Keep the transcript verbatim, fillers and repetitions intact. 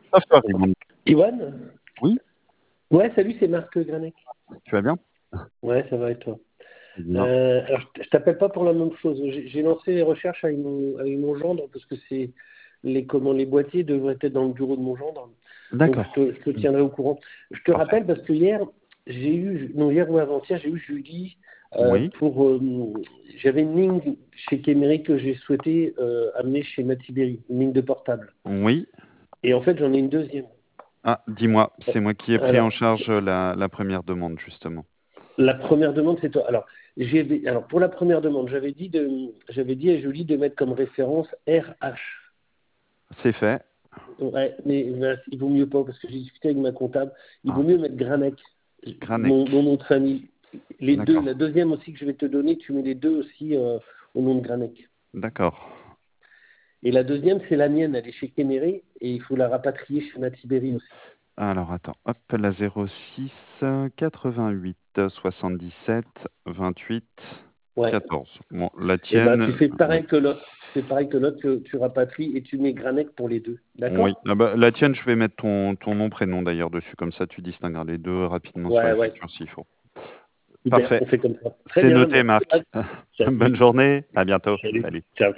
Ça fait rire. Iwan? Oui? Ouais, salut, c'est Marc Granek. Tu vas bien? Ouais, ça va et toi? Bien. Euh, alors, je t- je t'appelle pas pour la même chose. J'ai j'ai lancé les recherches avec mon, avec mon gendre parce que c'est les comment les boîtiers devraient être dans le bureau de mon gendre. Donc je D'accord. te, je te Mmh. tiendrai au courant. Je te Parfait. rappelle parce que hier, j'ai eu, non hier ou avant-hier, j'ai eu Julie euh, Oui. pour. euh, J'avais une ligne chez Kémeri que j'ai souhaité euh, amener chez Matiberi, une ligne de portable. Oui. Et en fait, j'en ai une deuxième. Ah, dis-moi, c'est moi qui ai pris en Alors, charge la la première demande, justement. la première demande, c'est toi. Alors, j'ai, alors, pour la première demande, j'avais dit, de, j'avais dit à Julie de mettre comme référence R H. C'est fait. Ouais, mais ben, il vaut mieux pas, parce que j'ai discuté avec ma comptable, il vaut Ah, mieux mettre Granek, Granek. mon, mon nom de famille. Les deux, D'accord. la deuxième aussi que je vais te donner, tu mets les deux aussi euh, au nom de Granek. D'accord. Et la deuxième, c'est la mienne, elle est chez Kéméré, et il faut la rapatrier chez Matiberi aussi. Alors attends, hop, la zéro six quatre-vingt-huit soixante-dix-sept vingt-huit Ouais. quatorze. Bon, la Et ben, tu tienne, fais oui. pareil que l'autre. Tu fais pareil que l'autre, que tu rapatries et tu mets Granek pour les deux. Oui. D'accord? Ah bah, la tienne, je vais mettre ton ton nom, prénom d'ailleurs dessus, comme ça tu distingueras les deux rapidement sur Ouais, la ouais. facture s'il faut. Super, Parfait. on fait comme ça. Très C'est bien, noté, merci. Marc. Bonne Salut. journée, à bientôt. Salut. Salut. Ciao.